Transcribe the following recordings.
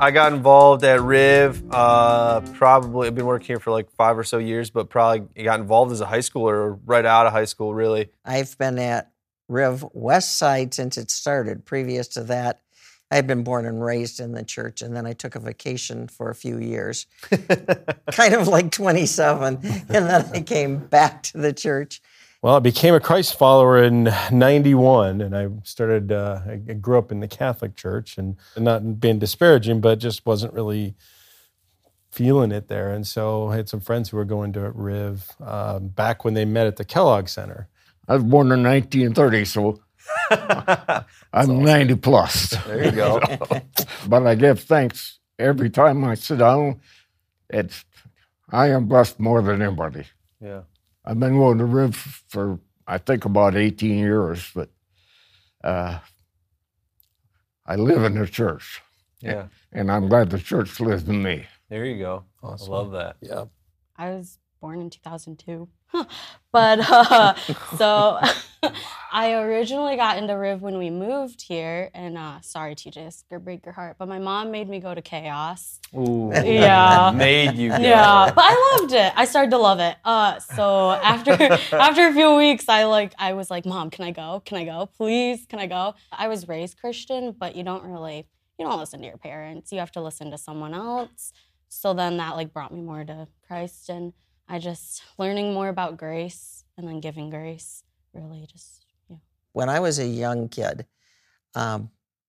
I got involved at Riv. Probably I've been working here for like 5 or so years, but probably got involved as a high schooler or right out of high school, really. I've been at Riv West Side since it started. Previous to that, I had been born and raised in the church, and then I took a vacation for a few years, kind of like 27, and then I came back to the church. Well, I became a Christ follower in 91, and I started, I grew up in the Catholic Church, and not being disparaging, but just wasn't really feeling it there. And so I had some friends who were going to Riv back when they met at the Kellogg Center. I was born in 1930, so I'm 90 plus. There you go. But I give thanks every time I sit down. I am blessed more than anybody. Yeah. I've been going to Riv for, I think, about 18 years, but I live in the church. Yeah. And I'm glad the church lives in me. There you go. Awesome. I love that. Yeah. I was born in 2002. But so I originally got into Riv when we moved here, and sorry, TJ, this is gonna break your heart, but my mom made me go to Chaos. Ooh. Yeah. Made you go. Yeah, but I loved it. I started to love it. So after a few weeks, I was like, Mom, can I go? Can I go? Please, can I go? I was raised Christian, but you don't listen to your parents. You have to listen to someone else. So then that brought me more to Christ, and I just learning more about grace and then giving grace, really just, yeah. When I was a young kid, my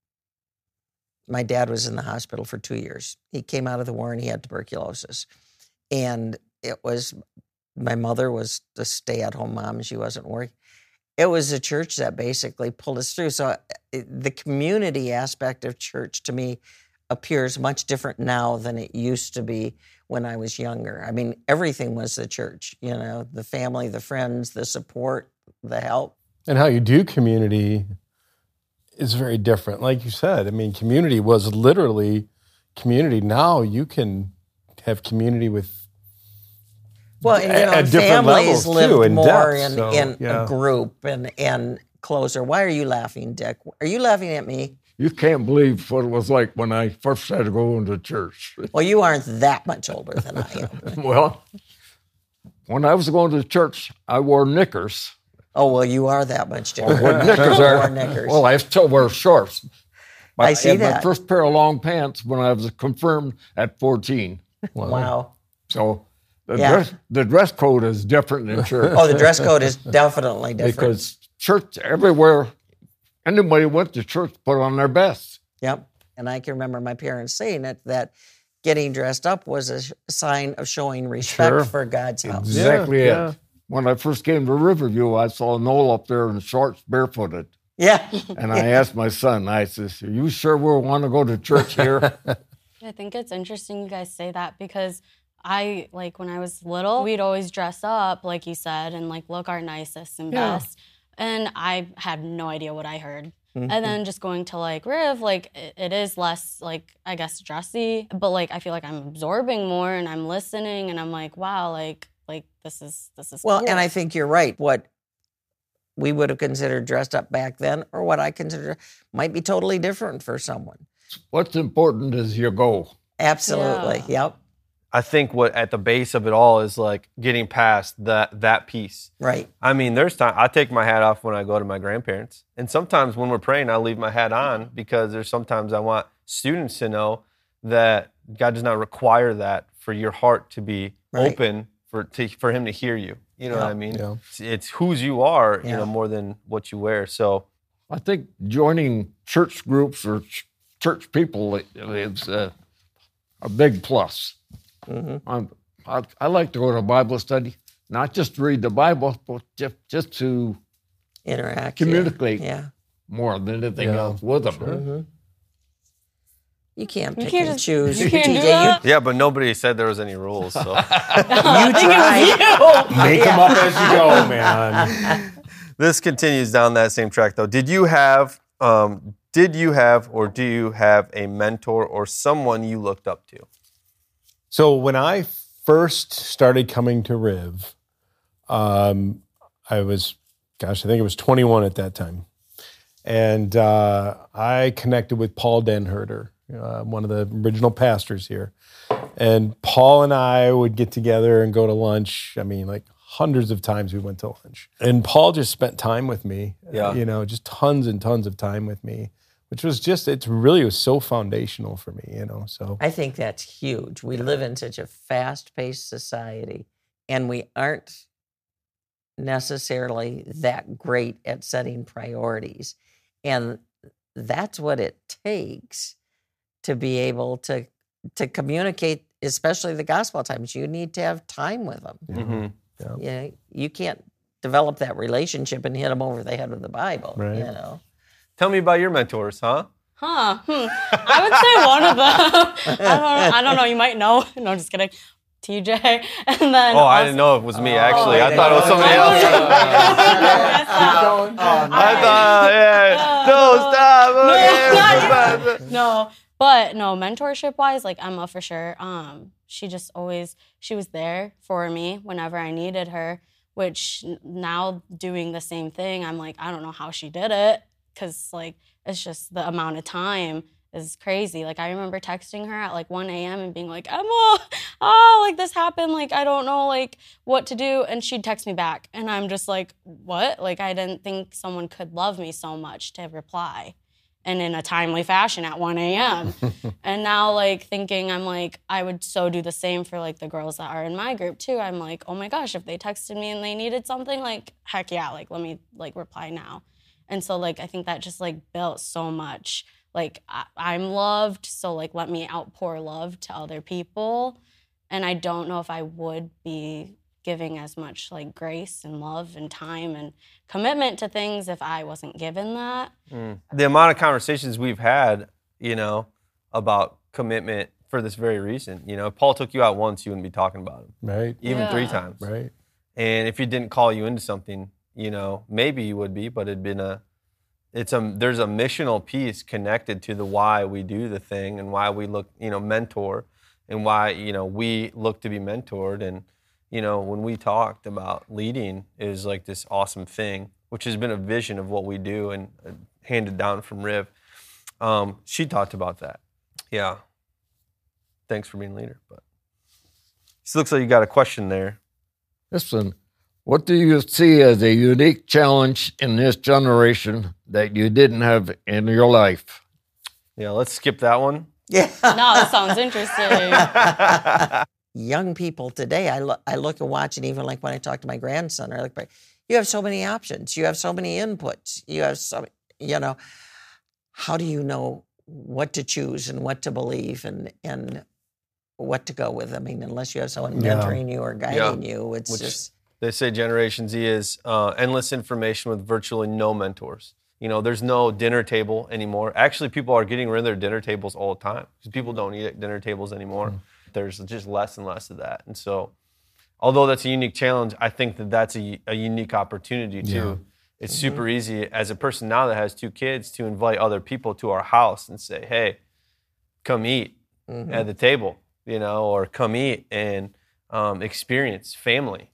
dad was in the hospital for 2 years. He came out of the war and he had tuberculosis. And my mother was the stay-at-home mom. She wasn't working. It was the church that basically pulled us through. So the community aspect of church to me appears much different now than it used to be when I was younger. I mean, everything was the church, the family, the friends, the support, the help. And how you do community is very different. Like you said, I mean, community was literally community. Now you can have community with at different families levels lived too, in more depth, in a group and closer. Why are you laughing, Dick? Are you laughing at me? You can't believe what it was like when I first started going to church. Well, you aren't that much older than I am. Well, when I was going to church, I wore knickers. Oh, well, you are that much different. What knickers You are? wore knickers. Well, I still wear shorts. But I see had that. my first pair of long pants when I was confirmed at 14. Wow. So the dress code is different in church. Oh, the dress code is definitely different. Because church everywhere, anybody went to church put on their best. Yep. And I can remember my parents saying it, that getting dressed up was a sign of showing respect for God's house. Exactly it. When I first came to Riverview, I saw Noel up there in shorts, barefooted. Yeah. And I asked my son, I said, are you sure we want to go to church here? I think it's interesting you guys say that because when I was little, we'd always dress up, like you said, and look our nicest and best. And I had no idea what I heard. Mm-hmm. And then just going to Riv, it is less I guess dressy, but I feel like I'm absorbing more and I'm listening and I'm wow, this is well, cool. And I think you're right. What we would have considered dressed up back then or what I consider might be totally different for someone. What's important is your goal. Absolutely. Yeah. Yep. I think what at the base of it all is getting past that piece. Right. I mean, there's time I take my hat off when I go to my grandparents, and sometimes when we're praying, I leave my hat on because there's sometimes I want students to know that God does not require that for your heart to be open for Him to hear you. You know what I mean? Yeah. It's whose you are, more than what you wear. So, I think joining church groups or church people is a big plus. Mm-hmm. I like to go to a Bible study, not just to read the Bible, but just to interact, communicate more than anything else with them. Sure. Mm-hmm. You can't pick can't and just- choose. you can't do TJ, that. yeah, but nobody said there was any rules. So, you try. Make them up as you go, man. this continues down that same track, though. Did you have, or do you have a mentor or someone you looked up to? So when I first started coming to Riv, I think it was 21 at that time. And I connected with Paul Denherter. one of the original pastors here. And Paul and I would get together and go to lunch. I mean, like hundreds of times we went to lunch. And Paul just spent time with me, just tons and tons of time with me, which was it really was so foundational for me, so. I think that's huge. We live in such a fast-paced society, and we aren't necessarily that great at setting priorities. And that's what it takes to be able to communicate, especially the gospel times. You need to have time with them. Mm-hmm. Yeah, you can't develop that relationship and hit them over the head with the Bible, Right. Tell me about your mentors, huh? I would say one of them. I don't know. You might know. No, just kidding. TJ. And then I didn't know it was me, actually. I thought it was somebody else. I thought, no, stop. No, but no, mentorship-wise, like Emma for sure. She was there for me whenever I needed her, which now doing the same thing, I'm like, I don't know how she did it, because like it's just the amount of time is crazy. Like I remember texting her at like 1 a.m. and being like, Emma, like this happened, like I don't know like what to do, and she'd text me back, and I'm just like, what? Like I didn't think someone could love me so much to reply, and in a timely fashion at 1 a.m. And now like thinking, I'm like, I would so do the same for like the girls that are in my group too. I'm like, oh my gosh, if they texted me and they needed something, like heck yeah, like let me like reply now. And so like I think that just like built so much. Like I'm loved, so like let me outpour love to other people. And I don't know if I would be giving as much like grace and love and time and commitment to things if I wasn't given that. The amount of conversations we've had, about commitment for this very reason. If Paul took you out once, you wouldn't be talking about him. Right. Even 3 times. Right. And if he didn't call you into something, maybe you would be, but there's a missional piece connected to the why we do the thing and why we look, mentor, and why, we look to be mentored. And, when we talked about leading is like this awesome thing, which has been a vision of what we do and handed down from Riv. She talked about that. Yeah. Thanks for being leader. But it looks like you got a question there. Listen, what do you see as a unique challenge in this generation that you didn't have in your life? Yeah, let's skip that one. Yeah. No, that sounds interesting. Young people today, I look and watch, and even like when I talk to my grandson, I look back, you have so many options, you have so many inputs, you have so, how do you know what to choose and what to believe and what to go with? I mean, unless you have someone mentoring you or guiding you, it's just... They say Generation Z is endless information with virtually no mentors. There's no dinner table anymore. Actually, people are getting rid of their dinner tables all the time because people don't eat at dinner tables anymore. There's just less and less of that. And so, although that's a unique challenge, I think that's a unique opportunity too. Yeah. It's super easy as a person now that has 2 kids to invite other people to our house and say, hey, come eat at the table, or come eat and experience family.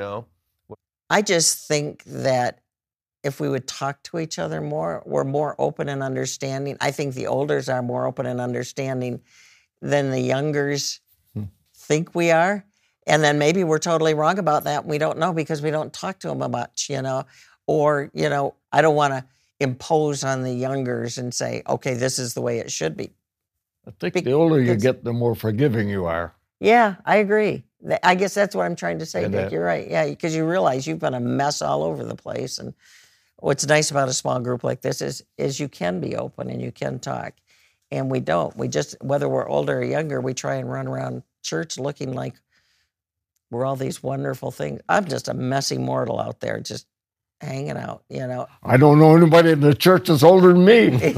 I just think that if we would talk to each other more, we're more open and understanding. I think the olders are more open and understanding than the youngers think we are. And then maybe we're totally wrong about that. We don't know because we don't talk to them much, Or, I don't want to impose on the youngers and say, okay, this is the way it should be. I think the older you get, the more forgiving you are. Yeah, I agree. I guess that's what I'm trying to say, Dick. You're right. Yeah, because you realize you've been a mess all over the place. And what's nice about a small group like this is you can be open and you can talk. And we don't. We just, whether we're older or younger, we try and run around church looking like we're all these wonderful things. I'm just a messy mortal out there just hanging out, I don't know anybody in the church that's older than me.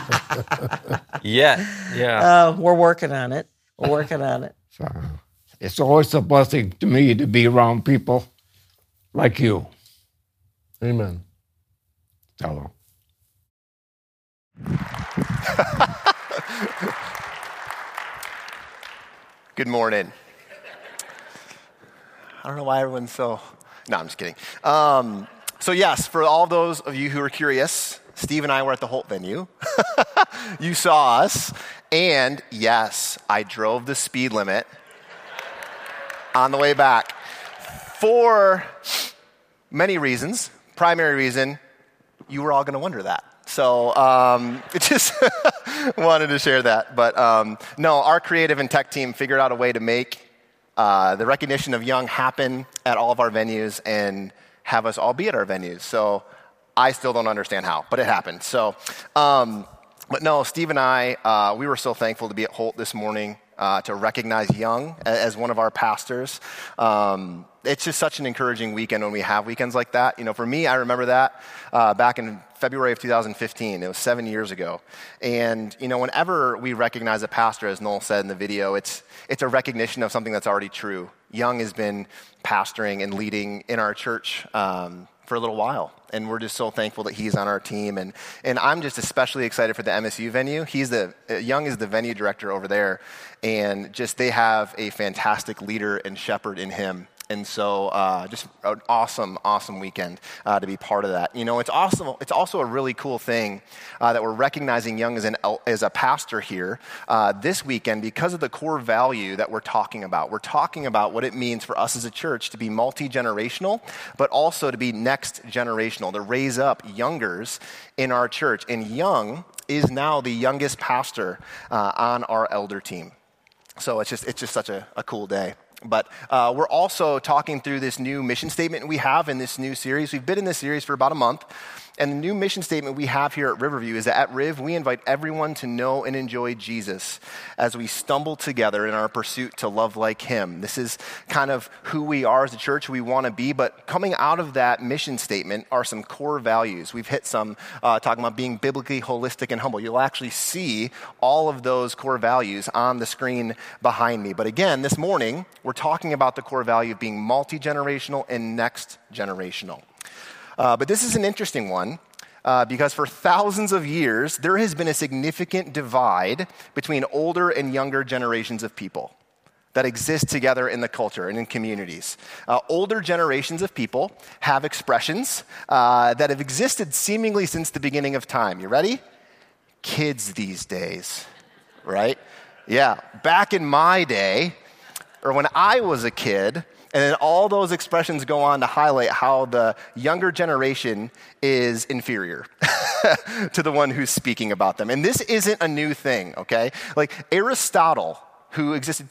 Yeah. We're working on it. So, it's always a blessing to me to be around people like you. Amen. Hello. Good morning. I don't know why everyone's so... No, I'm just kidding. So yes, for all those of you who are curious, Steve and I were at the Holt venue. You saw us, And yes, I drove the speed limit on the way back for many reasons. Primary reason, you were all going to wonder that. So just wanted to share that. But no, our creative and tech team figured out a way to make the recognition of Young happen at all of our venues and have us all be at our venues. So I still don't understand how, but it happened. So, but no, Steve and I, we were so thankful to be at Holt this morning to recognize Young as one of our pastors. It's just such an encouraging weekend when we have weekends like that. You know, for me, I remember that back in February of 2015. It was 7 years ago. And, you know, whenever we recognize a pastor, as Noel said in the video, it's a recognition of something that's already true. Young has been pastoring and leading in our church for a little while. And we're just so thankful that he's on our team. And I'm just especially excited for the MSU venue. Young is the venue director over there. And just they have a fantastic leader and shepherd in him. And so just an awesome, awesome weekend to be part of that. You know, it's also a really cool thing that we're recognizing Young as a pastor here this weekend because of the core value that we're talking about. We're talking about what it means for us as a church to be multi-generational, but also to be next generational, to raise up youngers in our church. And Young is now the youngest pastor on our elder team. So it's just such a cool day. But we're also talking through this new mission statement we have in this new series. We've been in this series for about a month. And the new mission statement we have here at Riverview is that at Riv, we invite everyone to know and enjoy Jesus as we stumble together in our pursuit to love like him. This is kind of who we are as a church, who we want to be. But coming out of that mission statement are some core values. We've hit some talking about being biblically holistic and humble. You'll actually see all of those core values on the screen behind me. But again, this morning, we're talking about the core value of being multi-generational and next generational. But this is an interesting one because for thousands of years, there has been a significant divide between older and younger generations of people that exist together in the culture and in communities. Older generations of people have expressions that have existed seemingly since the beginning of time. You ready? Kids these days, right? Yeah, back in my day, or when I was a kid, and then all those expressions go on to highlight how the younger generation is inferior to the one who's speaking about them. And this isn't a new thing, okay? Like Aristotle, who existed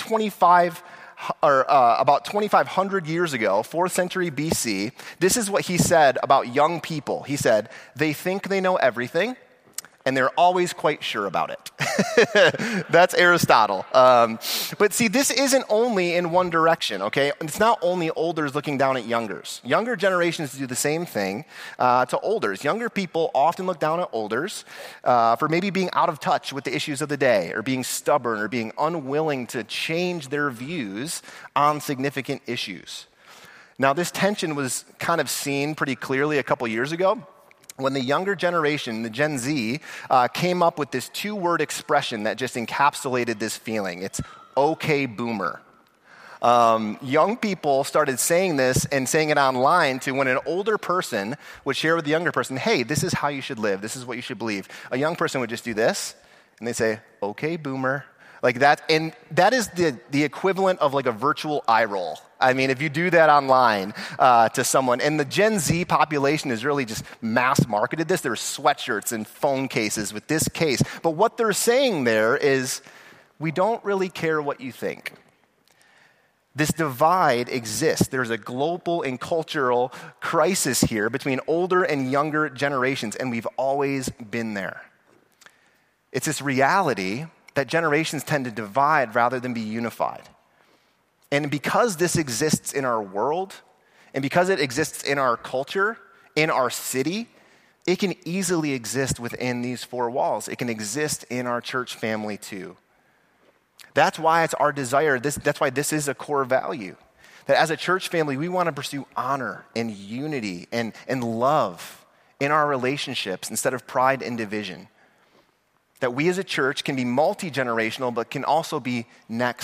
about 2,500 years ago, 4th century BC, this is what he said about young people. He said, they think they know everything, and they're always quite sure about it. That's Aristotle. But see, this isn't only in one direction, okay? It's not only olders looking down at youngers. Younger generations do the same thing to olders. Younger people often look down at olders for maybe being out of touch with the issues of the day, or being stubborn, or being unwilling to change their views on significant issues. Now, this tension was kind of seen pretty clearly a couple years ago, when the younger generation, the Gen Z, came up with this 2-word expression that just encapsulated this feeling. It's okay, boomer. Young people started saying this and saying it online to when an older person would share with the younger person, hey, this is how you should live. This is what you should believe. A young person would just do this, and they'd say, okay, boomer. Like that, and that is the equivalent of like a virtual eye roll. I mean, if you do that online to someone, and the Gen Z population has really just mass marketed this. There's sweatshirts and phone cases with this case. But what they're saying there is, we don't really care what you think. This divide exists. There's a global and cultural crisis here between older and younger generations, and we've always been there. It's this reality that generations tend to divide rather than be unified. And because this exists in our world, and because it exists in our culture, in our city, it can easily exist within these 4 walls. It can exist in our church family too. That's why it's our desire, that's why this is a core value. That as a church family, we want to pursue honor and unity and love in our relationships instead of pride and division. That we as a church can be multi-generational, but can also be next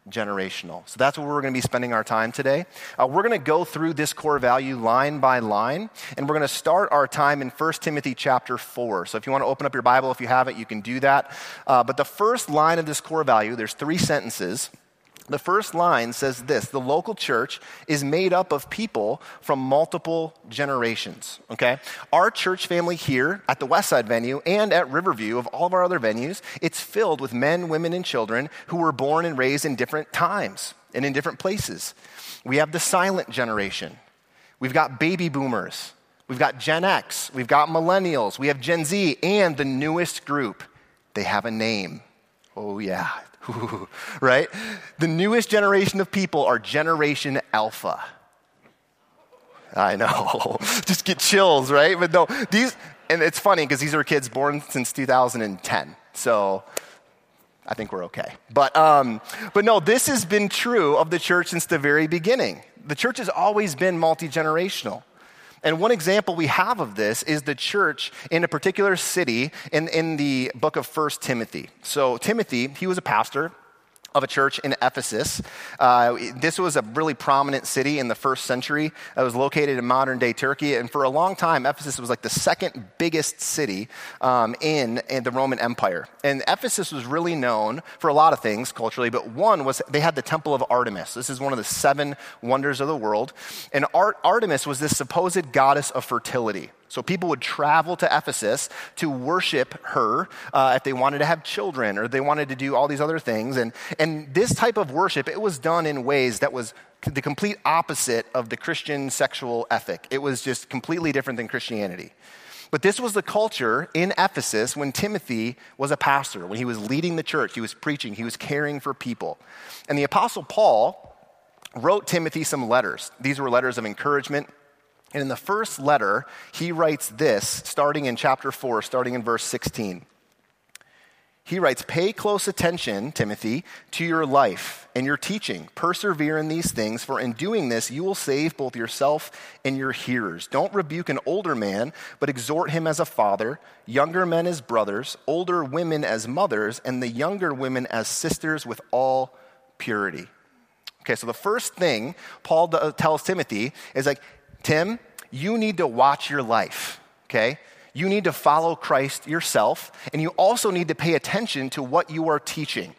generational. So that's where we're going to be spending our time today. We're going to go through this core value line by line, and we're going to start our time in 1 Timothy chapter 4. So if you want to open up your Bible, if you haven't, you can do that. But the first line of this core value, there's 3 sentences. The first line says this: the local church is made up of people from multiple generations, okay? Our church family here at the Westside venue and at Riverview, of all of our other venues, it's filled with men, women, and children who were born and raised in different times and in different places. We have the silent generation. We've got baby boomers. We've got Gen X. We've got millennials. We have Gen Z, and the newest group. They have a name. Oh, yeah. Right? The newest generation of people are Generation Alpha. I know. Just get chills, right? But no, and it's funny because these are kids born since 2010. So I think we're okay. But no, this has been true of the church since the very beginning. The church has always been multi-generational. And one example we have of this is the church in a particular city in the book of 1 Timothy. So Timothy, he was a pastor of a church in Ephesus. This was a really prominent city in the first century. It was located in modern-day Turkey, and for a long time, Ephesus was like the second biggest city in the Roman Empire. And Ephesus was really known for a lot of things culturally, but one was they had the Temple of Artemis. This is one of the 7 wonders of the world. And Artemis was this supposed goddess of fertility. So people would travel to Ephesus to worship her if they wanted to have children or they wanted to do all these other things. And this type of worship, it was done in ways that was the complete opposite of the Christian sexual ethic. It was just completely different than Christianity. But this was the culture in Ephesus when Timothy was a pastor, when he was leading the church, he was preaching, he was caring for people. And the Apostle Paul wrote Timothy some letters. These were letters of encouragement. And in the first letter, he writes this, starting in chapter 4, starting in verse 16. He writes, "Pay close attention, Timothy, to your life and your teaching. Persevere in these things, for in doing this, you will save both yourself and your hearers. Don't rebuke an older man, but exhort him as a father, younger men as brothers, older women as mothers, and the younger women as sisters with all purity." Okay, so the first thing Paul tells Timothy is like, Tim, you need to watch your life, okay? You need to follow Christ yourself, and you also need to pay attention to what you are teaching.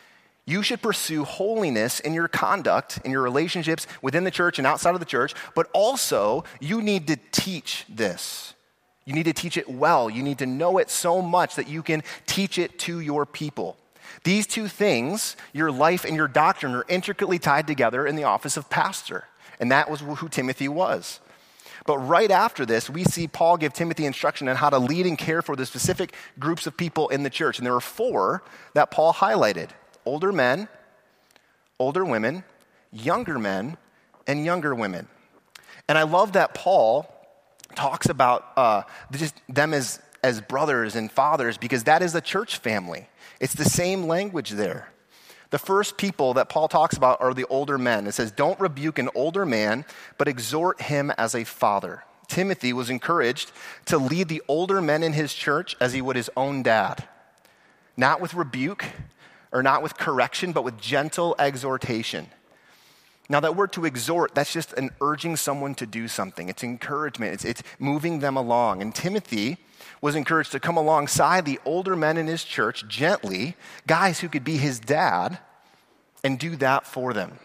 You should pursue holiness in your conduct, in your relationships within the church and outside of the church, but also you need to teach this. You need to teach it well. You need to know it so much that you can teach it to your people. These 2 things, your life and your doctrine, are intricately tied together in the office of pastor. And that was who Timothy was. But right after this, we see Paul give Timothy instruction on how to lead and care for the specific groups of people in the church. And there were 4 that Paul highlighted: older men, older women, younger men, and younger women. And I love that Paul talks about just them as brothers and fathers, because that is the church family. It's the same language there. The first people that Paul talks about are the older men. It says, "Don't rebuke an older man, but exhort him as a father." Timothy was encouraged to lead the older men in his church as he would his own dad. Not with rebuke or not with correction, but with gentle exhortation. Now that word to exhort, that's just an urging someone to do something. It's encouragement. It's moving them along. And Timothy was encouraged to come alongside the older men in his church gently, guys who could be his dad, and do that for them.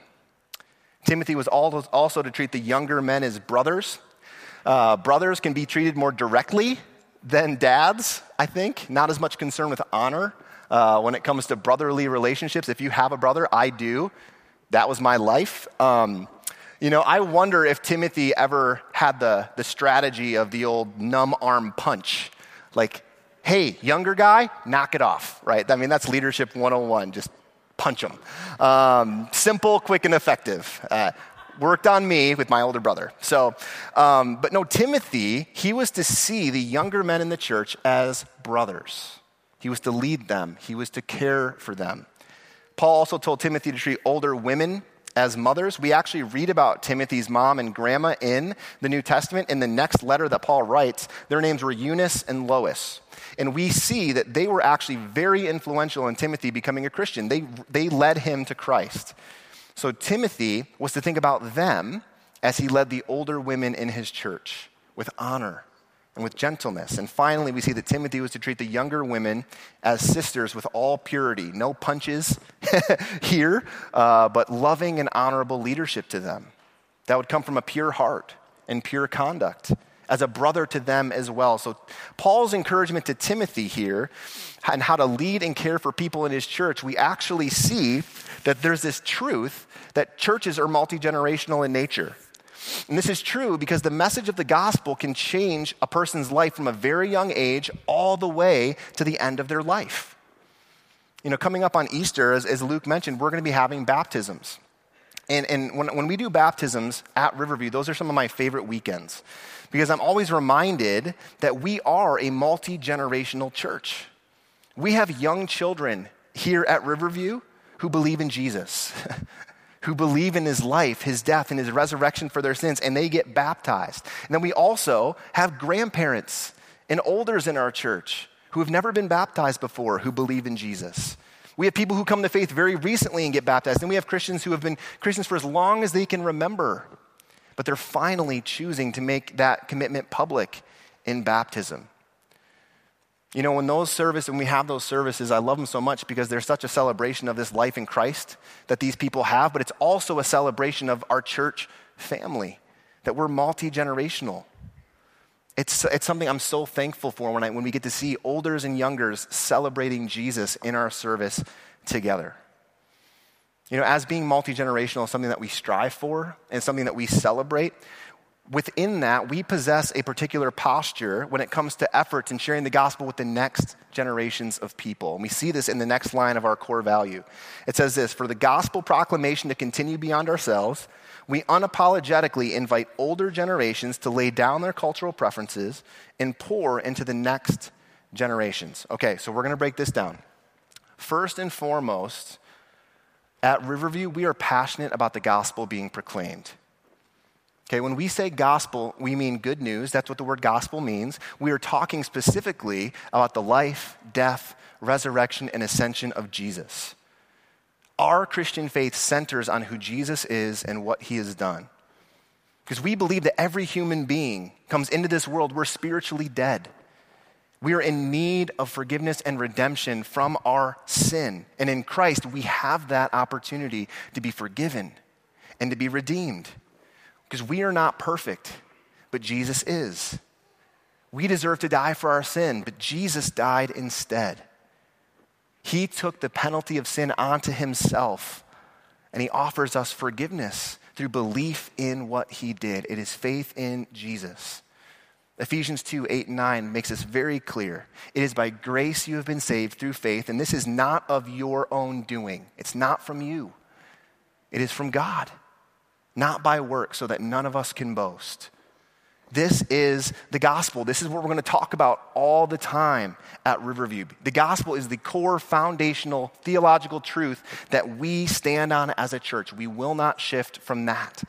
Timothy was also to treat the younger men as brothers. Brothers can be treated more directly than dads, I think. Not as much concern with honor when it comes to brotherly relationships. If you have a brother, I do. That was my life. I wonder if Timothy ever had the strategy of the old numb arm punch. Like, hey, younger guy, knock it off, right? I mean, that's leadership 101. Just punch him. Simple, quick, and effective. Worked on me with my older brother. But no, Timothy, he was to see the younger men in the church as brothers. He was to lead them. He was to care for them. Paul also told Timothy to treat older women as mothers, we actually read about Timothy's mom and grandma in the New Testament. In the next letter that Paul writes, their names were Eunice and Lois. And we see that they were actually very influential in Timothy becoming a Christian. They led him to Christ. So Timothy was to think about them as he led the older women in his church with honor and with gentleness. And finally, we see that Timothy was to treat the younger women as sisters with all purity. No punches here, but loving and honorable leadership to them. That would come from a pure heart and pure conduct, as a brother to them as well. So Paul's encouragement to Timothy here and how to lead and care for people in his church, we actually see that there's this truth that churches are multi-generational in nature. And this is true because the message of the gospel can change a person's life from a very young age all the way to the end of their life. You know, coming up on Easter, as Luke mentioned, we're going to be having baptisms. And when we do baptisms at Riverview, those are some of my favorite weekends because I'm always reminded that we are a multi-generational church. We have young children here at Riverview who believe in Jesus, who believe in his life, his death, and his resurrection for their sins, and they get baptized. And then we also have grandparents and elders in our church who have never been baptized before who believe in Jesus. We have people who come to faith very recently and get baptized, and we have Christians who have been Christians for as long as they can remember, but they're finally choosing to make that commitment public in baptism. You know, when we have those services, I love them so much because they're such a celebration of this life in Christ that these people have, but it's also a celebration of our church family, that we're multi-generational. It's something I'm so thankful for when we get to see olders and youngers celebrating Jesus in our service together. You know, as being multi-generational is something that we strive for and something that we celebrate. Within that, we possess a particular posture when it comes to efforts in sharing the gospel with the next generations of people. And we see this in the next line of our core value. It says this: for the gospel proclamation to continue beyond ourselves, we unapologetically invite older generations to lay down their cultural preferences and pour into the next generations. Okay, so we're going to break this down. First and foremost, at Riverview, we are passionate about the gospel being proclaimed. Okay, when we say gospel, we mean good news. That's what the word gospel means. We are talking specifically about the life, death, resurrection, and ascension of Jesus. Our Christian faith centers on who Jesus is and what he has done. Because we believe that every human being comes into this world, we're spiritually dead. We are in need of forgiveness and redemption from our sin. And in Christ, we have that opportunity to be forgiven and to be redeemed. Because we are not perfect, but Jesus is. We deserve to die for our sin, but Jesus died instead. He took the penalty of sin onto himself, and he offers us forgiveness through belief in what he did. It is faith in Jesus. Ephesians 2:8-9 makes this very clear. It is by grace you have been saved through faith, and this is not of your own doing. It's not from you. It is from God, not by work, so that none of us can boast. This is the gospel. This is what we're going to talk about all the time at Riverview. The gospel is the core foundational theological truth that we stand on as a church. We will not shift from that.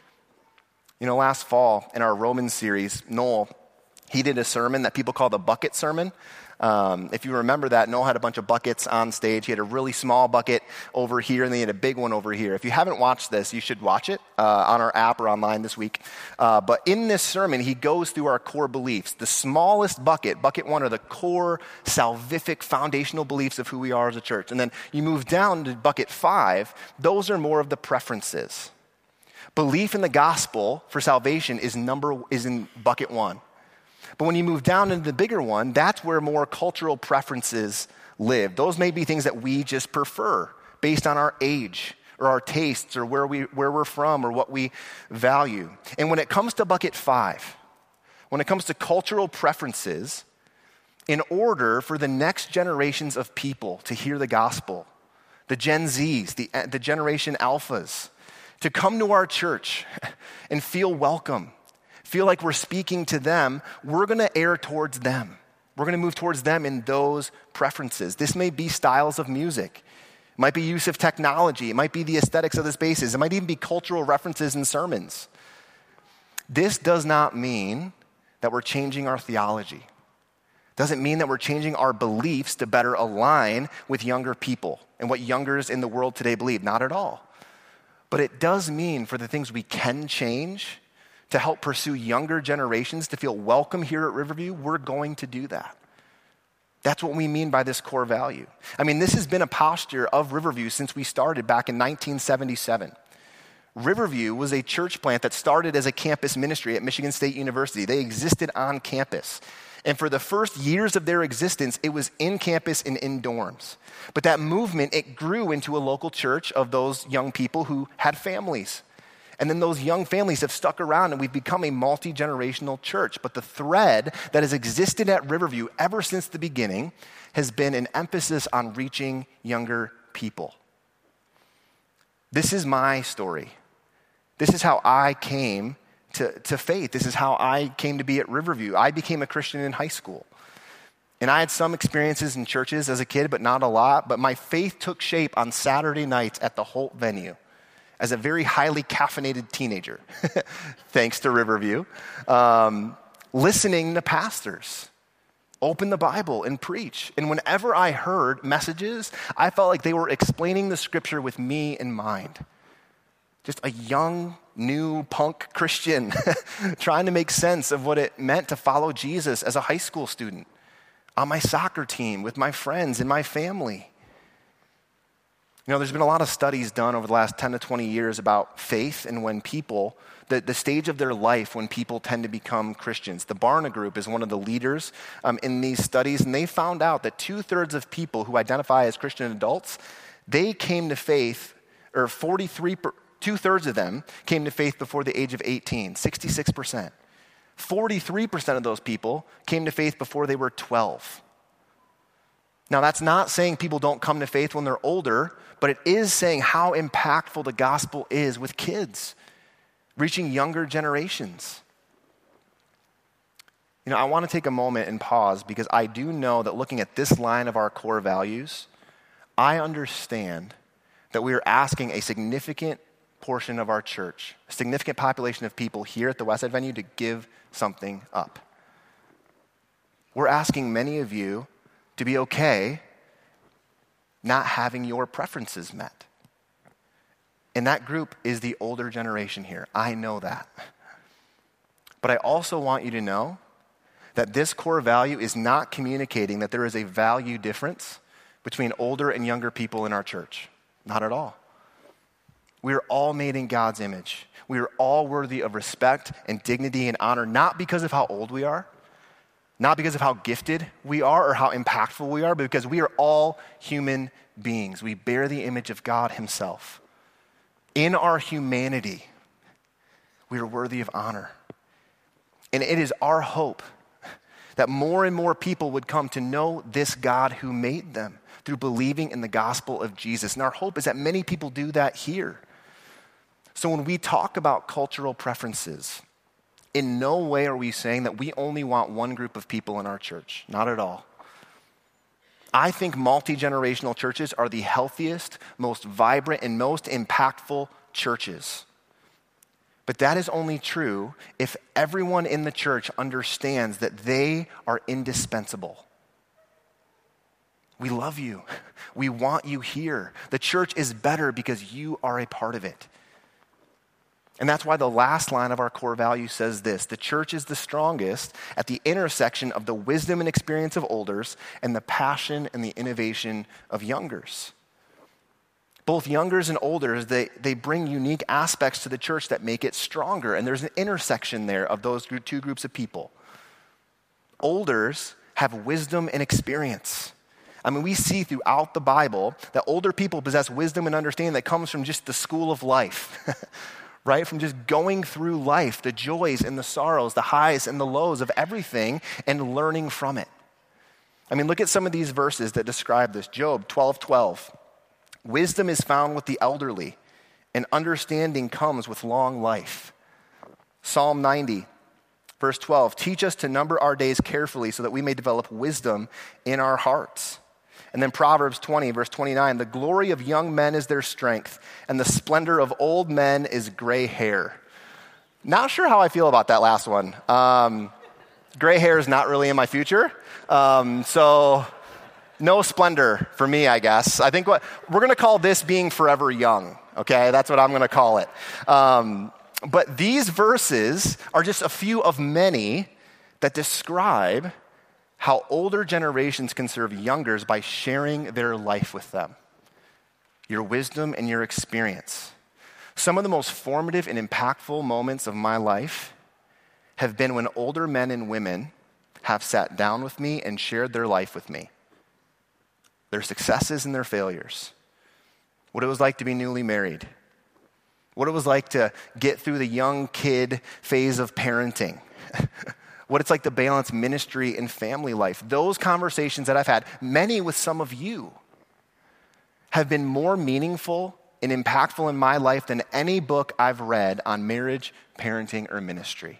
You know, last fall in our Romans series, Noel, he did a sermon that people call the bucket sermon. If you remember that, Noel had a bunch of buckets on stage. He had a really small bucket over here, and then he had a big one over here. If you haven't watched this, you should watch it on our app or online this week. But in this sermon, he goes through our core beliefs. The smallest bucket one, are the core salvific foundational beliefs of who we are as a church. And then you move down to bucket 5. Those are more of the preferences. Belief in the gospel for salvation is in bucket 1. But when you move down into the bigger one, that's where more cultural preferences live. Those may be things that we just prefer based on our age or our tastes or where we're from or what we value. And when it comes to bucket 5, when it comes to cultural preferences, in order for the next generations of people to hear the gospel, the Gen Zs, the Generation Alphas, to come to our church and feel welcome, feel like we're speaking to them, we're going to err towards them. We're going to move towards them in those preferences. This may be styles of music. It might be use of technology. It might be the aesthetics of the spaces. It might even be cultural references in sermons. This does not mean that we're changing our theology. Doesn't mean that we're changing our beliefs to better align with younger people and what youngers in the world today believe. Not at all. But it does mean for the things we can change to help pursue younger generations to feel welcome here at Riverview, we're going to do that. That's what we mean by this core value. I mean, this has been a posture of Riverview since we started back in 1977. Riverview was a church plant that started as a campus ministry at Michigan State University. They existed on campus. And for the first years of their existence, it was in campus and in dorms. But that movement, it grew into a local church of those young people who had families. And then those young families have stuck around and we've become a multi-generational church. But the thread that has existed at Riverview ever since the beginning has been an emphasis on reaching younger people. This is my story. This is how I came to faith. This is how I came to be at Riverview. I became a Christian in high school. And I had some experiences in churches as a kid, but not a lot. But my faith took shape on Saturday nights at the Holt venue as a very highly caffeinated teenager, thanks to Riverview, listening to pastors open the Bible and preach. And whenever I heard messages, I felt like they were explaining the scripture with me in mind. Just a young, new punk Christian trying to make sense of what it meant to follow Jesus as a high school student on my soccer team with my friends and my family. You know, there's been a lot of studies done over the last 10 to 20 years about faith and when people, the stage of their life when people tend to become Christians. The Barna Group is one of the leaders in these studies, and they found out that 2/3 of people who identify as Christian adults, they came to faith, or 2/3 of them came to faith before the age of 18, 66%. 43% of those people came to faith before they were 12. Now, that's not saying people don't come to faith when they're older, but it is saying how impactful the gospel is with kids, reaching younger generations. You know, I want to take a moment and pause because I do know that looking at this line of our core values, I understand that we are asking a significant portion of our church, a significant population of people here at the Westside venue to give something up. We're asking many of you to be okay not having your preferences met. And that group is the older generation here. I know that. But I also want you to know that this core value is not communicating that there is a value difference between older and younger people in our church. Not at all. We are all made in God's image. We are all worthy of respect and dignity and honor, not because of how old we are, not because of how gifted we are or how impactful we are, but because we are all human beings. We bear the image of God himself. In our humanity, we are worthy of honor. And it is our hope that more and more people would come to know this God who made them through believing in the gospel of Jesus. And our hope is that many people do that here. So when we talk about cultural preferences, in no way are we saying that we only want one group of people in our church. Not at all. I think multi-generational churches are the healthiest, most vibrant, and most impactful churches. But that is only true if everyone in the church understands that they are indispensable. We love you. We want you here. The church is better because you are a part of it. And that's why the last line of our core value says this: the church is the strongest at the intersection of the wisdom and experience of olders and the passion and the innovation of youngers. Both youngers and olders, they bring unique aspects to the church that make it stronger. And there's an intersection there of those two groups of people. Olders have wisdom and experience. I mean, we see throughout the Bible that older people possess wisdom and understanding that comes from just the school of life. Right? From just going through life, the joys and the sorrows, the highs and the lows of everything, and learning from it. I mean, look at some of these verses that describe this. Job 12:12. Wisdom is found with the elderly, and understanding comes with long life. Psalm 90, verse 12. Teach us to number our days carefully so that we may develop wisdom in our hearts. And then Proverbs 20, verse 29, the glory of young men is their strength, and the splendor of old men is gray hair. Not sure how I feel about that last one. Gray hair is not really in my future. So no splendor for me, I guess. I think we're going to call this being forever young. Okay, that's what I'm going to call it. But these verses are just a few of many that describe how older generations can serve youngers by sharing their life with them, your wisdom and your experience. Some of the most formative and impactful moments of my life have been when older men and women have sat down with me and shared their life with me, their successes and their failures, what it was like to be newly married, what it was like to get through the young kid phase of parenting, what it's like to balance ministry and family life. Those conversations that I've had, many with some of you, have been more meaningful and impactful in my life than any book I've read on marriage, parenting, or ministry.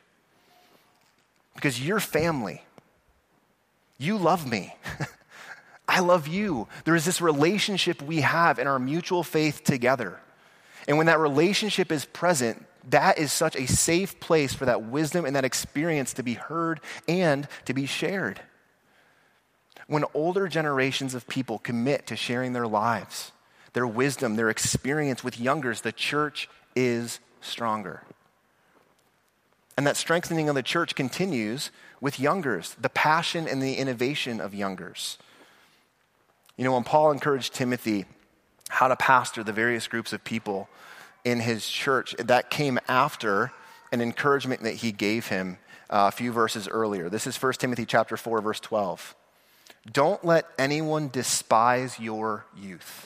Because you're family. You love me. I love you. There is this relationship we have in our mutual faith together. And when that relationship is present, that is such a safe place for that wisdom and that experience to be heard and to be shared. When older generations of people commit to sharing their lives, their wisdom, their experience with youngers, the church is stronger. And that strengthening of the church continues with youngers, the passion and the innovation of youngers. You know, when Paul encouraged Timothy how to pastor the various groups of people in his church, that came after an encouragement that he gave him a few verses earlier. This is 1 Timothy chapter 4, verse 12. Don't let anyone despise your youth,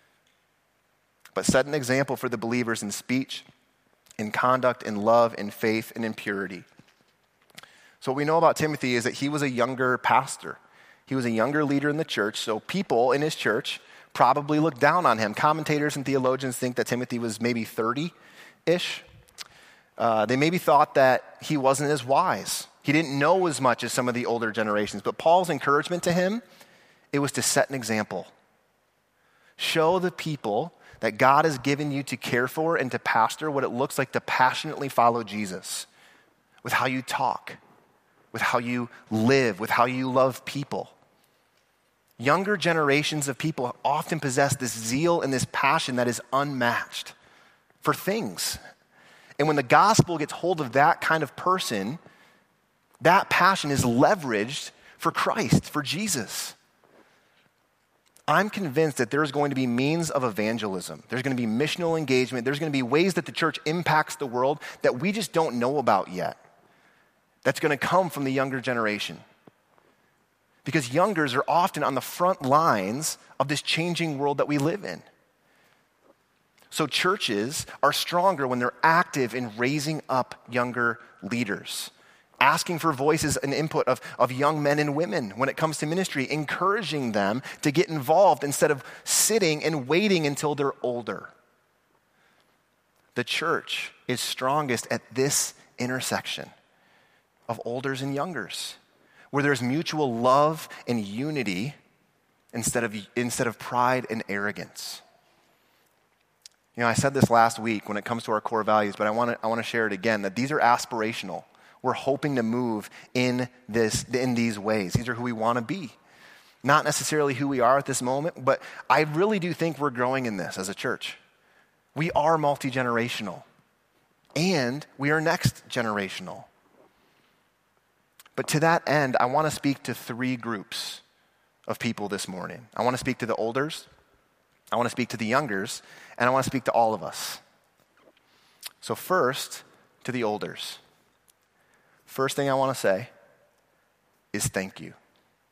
but set an example for the believers in speech, in conduct, in love, in faith, and in purity. So what we know about Timothy is that he was a younger pastor. He was a younger leader in the church, so people in his church probably looked down on him. Commentators and theologians think that Timothy was maybe 30-ish. They maybe thought that he wasn't as wise. He didn't know as much as some of the older generations. But Paul's encouragement to him, it was to set an example. Show the people that God has given you to care for and to pastor what it looks like to passionately follow Jesus with how you talk, with how you live, with how you love people. Younger generations of people often possess this zeal and this passion that is unmatched for things. And when the gospel gets hold of that kind of person, that passion is leveraged for Christ, for Jesus. I'm convinced that there's going to be means of evangelism. There's going to be missional engagement. There's going to be ways that the church impacts the world that we just don't know about yet. That's going to come from the younger generation. Because youngers are often on the front lines of this changing world that we live in. So churches are stronger when they're active in raising up younger leaders, asking for voices and input of young men and women when it comes to ministry, encouraging them to get involved instead of sitting and waiting until they're older. The church is strongest at this intersection of olders and youngers, where there's mutual love and unity instead of pride and arrogance. You know, I said this last week when it comes to our core values, but I want to share it again, that these are aspirational. We're hoping to move in these ways. These are who we want to be. Not necessarily who we are at this moment, but I really do think we're growing in this as a church. We are multi-generational, and we are next generational. But to that end, I want to speak to three groups of people this morning. I want to speak to the olders, I want to speak to the youngers, and I want to speak to all of us. So first, to the olders. First thing I want to say is thank you.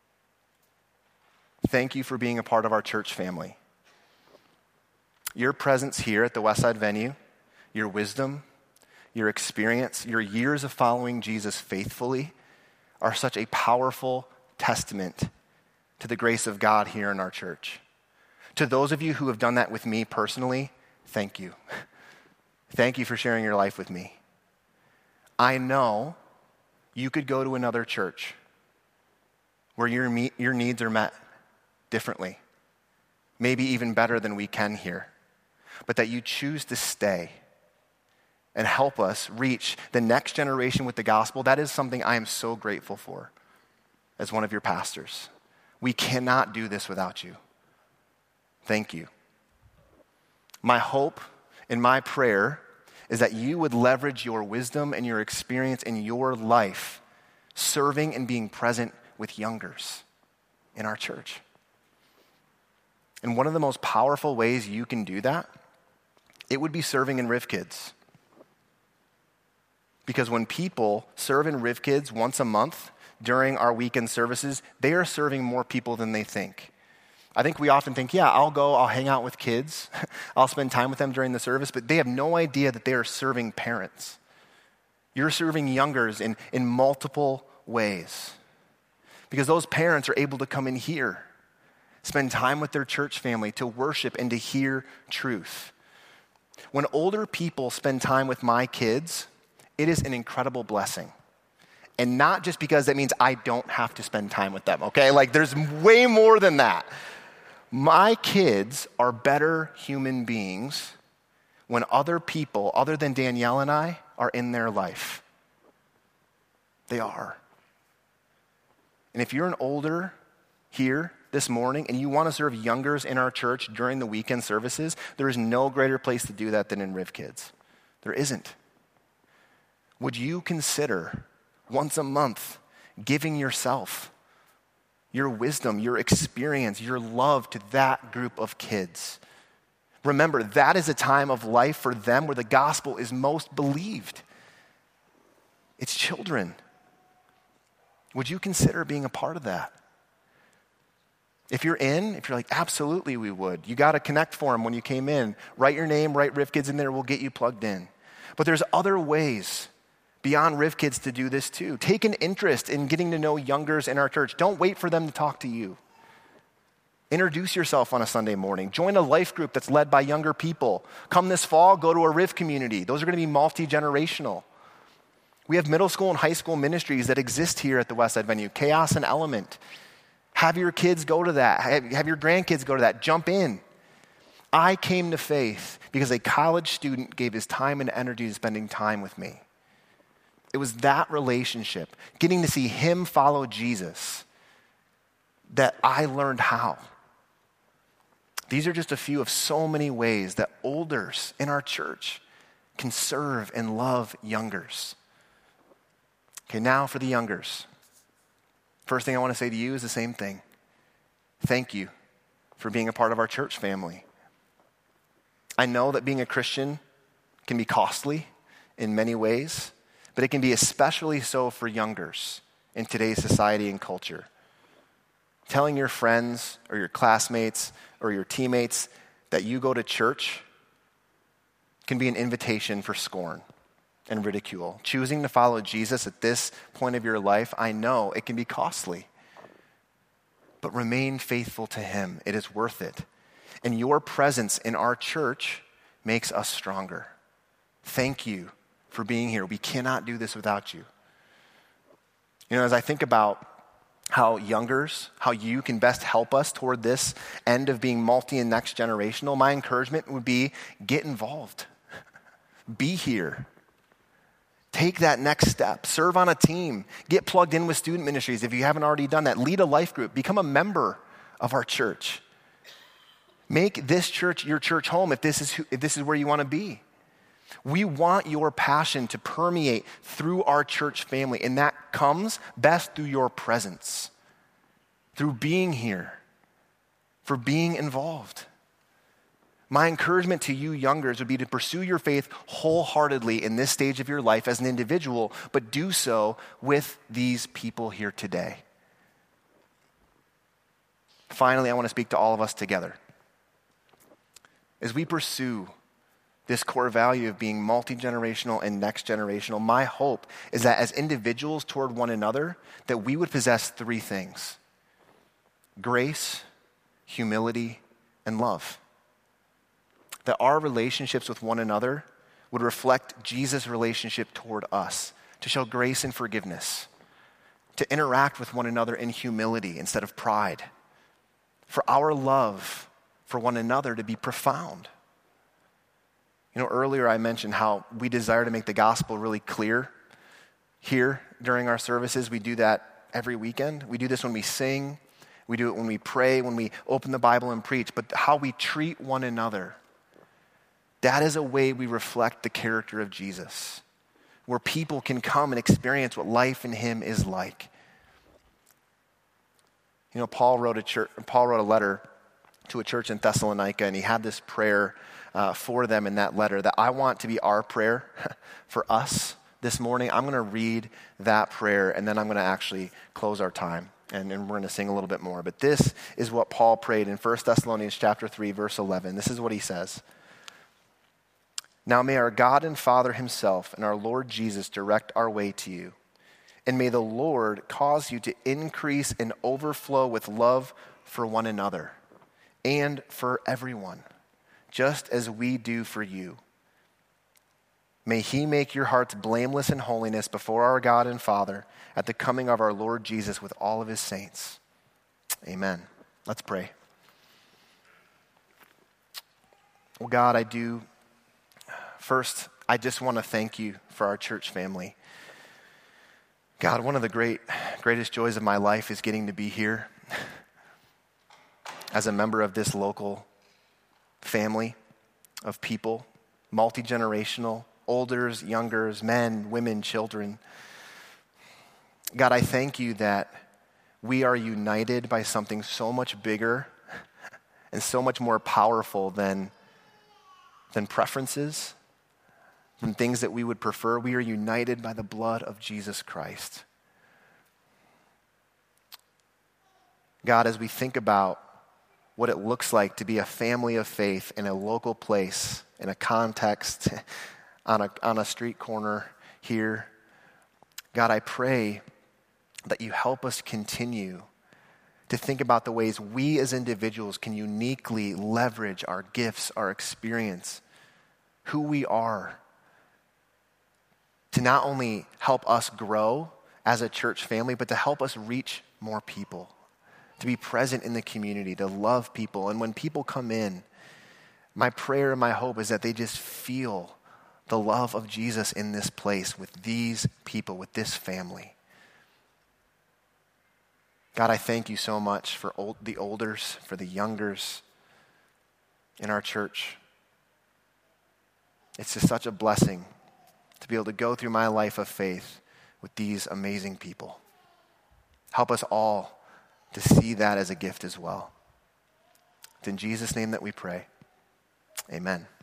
Thank you for being a part of our church family. Your presence here at the Westside venue, your wisdom, your experience, your years of following Jesus faithfully are such a powerful testament to the grace of God here in our church. To those of you who have done that with me personally, thank you. Thank you for sharing your life with me. I know you could go to another church where your needs are met, differently, maybe even better than we can here, but that you choose to stay and help us reach the next generation with the gospel. That is something I am so grateful for as one of your pastors. We cannot do this without you. Thank you. My hope and my prayer is that you would leverage your wisdom and your experience in your life serving and being present with youngers in our church. And one of the most powerful ways you can do that, it would be serving in Riv Kids. Because when people serve in Riv Kids once a month during our weekend services, they are serving more people than they think. I think we often think, yeah, I'll hang out with kids, I'll spend time with them during the service, but they have no idea that they are serving parents. You're serving youngers in multiple ways. Because those parents are able to come in here, spend time with their church family, to worship and to hear truth. When older people spend time with my kids, it is an incredible blessing. And not just because that means I don't have to spend time with them, okay? Like, there's way more than that. My kids are better human beings when other people, other than Danielle and I, are in their life. They are. And if you're an older here this morning and you want to serve youngers in our church during the weekend services, there is no greater place to do that than in Riv Kids. There isn't. Would you consider once a month giving yourself, your wisdom, your experience, your love to that group of kids? Remember, that is a time of life for them where the gospel is most believed. It's children. Would you consider being a part of that? If you're like, absolutely we would. You got a connect form when you came in. Write your name, write Riv Kids in there, we'll get you plugged in. But there's other ways beyond Riv Kids to do this too. Take an interest in getting to know youngers in our church. Don't wait for them to talk to you. Introduce yourself on a Sunday morning. Join a life group that's led by younger people. Come this fall, go to a Riv community. Those are going to be multi-generational. We have middle school and high school ministries that exist here at the Westside venue. Chaos and Element. Have your kids go to that. Have your grandkids go to that. Jump in. I came to faith because a college student gave his time and energy to spending time with me. It was that relationship, getting to see him follow Jesus, that I learned how. These are just a few of so many ways that olders in our church can serve and love youngers. Okay, now for the youngers. First thing I want to say to you is the same thing. Thank you for being a part of our church family. I know that being a Christian can be costly in many ways, but it can be especially so for youngers in today's society and culture. Telling your friends or your classmates or your teammates that you go to church can be an invitation for scorn and ridicule. Choosing to follow Jesus at this point of your life, I know it can be costly. But remain faithful to him. It is worth it. And your presence in our church makes us stronger. Thank you for being here. We cannot do this without you. You know, as I think about how youngers, how you can best help us toward this end of being multi and next generational, my encouragement would be get involved. Be here. Take that next step. Serve on a team. Get plugged in with student ministries if you haven't already done that. Lead a life group. Become a member of our church. Make this church your church home if this is where you want to be. We want your passion to permeate through our church family, and that comes best through your presence, through being here, for being involved. My encouragement to you youngers would be to pursue your faith wholeheartedly in this stage of your life as an individual, but do so with these people here today. Finally, I want to speak to all of us together. As we pursue this core value of being multi-generational and next-generational, my hope is that as individuals toward one another, that we would possess three things: grace, humility, and love. That our relationships with one another would reflect Jesus' relationship toward us, to show grace and forgiveness, to interact with one another in humility instead of pride, for our love for one another to be profound. You know, earlier I mentioned how we desire to make the gospel really clear here during our services. We do that every weekend. We do this when we sing. We do it when we pray, when we open the Bible and preach. But how we treat one another, that is a way we reflect the character of Jesus, where people can come and experience what life in him is like. You know, Paul wrote a letter to a church in Thessalonica, and he had this prayer for them in that letter that I want to be our prayer for us this morning. I'm going to read that prayer, and then I'm going to actually close our time, and we're going to sing a little bit more. But this is what Paul prayed in 1 Thessalonians chapter 3, verse 11. This is what he says. Now may our God and Father himself and our Lord Jesus direct our way to you. And may the Lord cause you to increase and overflow with love for one another and for everyone, just as we do for you. May he make your hearts blameless in holiness before our God and Father at the coming of our Lord Jesus with all of his saints. Amen. Let's pray. Well, God, First, I just want to thank you for our church family. God, one of the greatest joys of my life is getting to be here as a member of this local family of people, multi-generational, olders, youngers, men, women, children. God, I thank you that we are united by something so much bigger and so much more powerful than preferences, than things that we would prefer. We are united by the blood of Jesus Christ. God, as we think about what it looks like to be a family of faith in a local place, in a context, on a street corner here, God, I pray that you help us continue to think about the ways we as individuals can uniquely leverage our gifts, our experience, who we are, to not only help us grow as a church family, but to help us reach more people, to be present in the community, to love people. And when people come in, my prayer and my hope is that they just feel the love of Jesus in this place with these people, with this family. God, I thank you so much for the olders, for the youngers in our church. It's just such a blessing to be able to go through my life of faith with these amazing people. Help us all to see that as a gift as well. It's in Jesus' name that we pray. Amen.